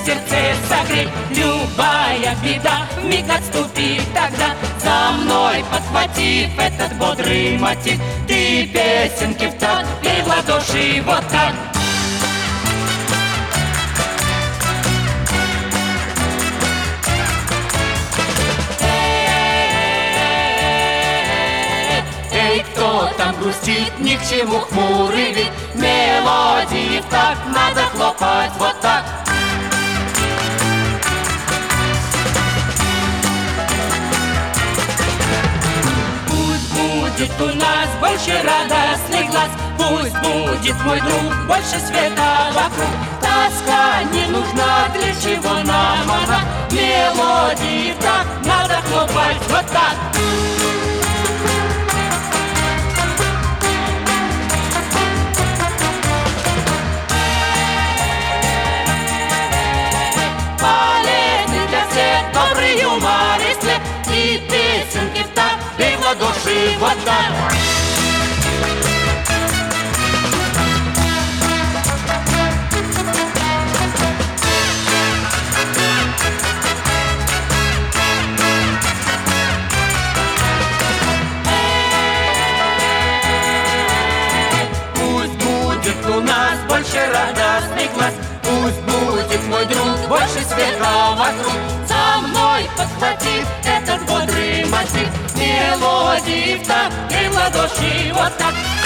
сердце согреть. Любая беда вмиг отступит тогда. За мной подхватив этот бодрый мотив, ты песенки в такт пей в ладоши вот так. Эй, кто там грустит, ни к чему хмурый вид. Мелодии в такт надо хлопать вот так. Пусть будет у нас больше радостных глаз, пусть будет, мой друг, больше света вокруг. Тоска не нужна, для чего нам она? Мелодии в такт надо хлопать вот так. Добрый юмор и след, и песенки в такт пей в ладоши вот так. Пусть будет у нас больше радостных глаз, пусть будет, мой друг, больше света вокруг. За мной подхватив этот бодрый мотив, мелодии в такт и в ладоши вот так.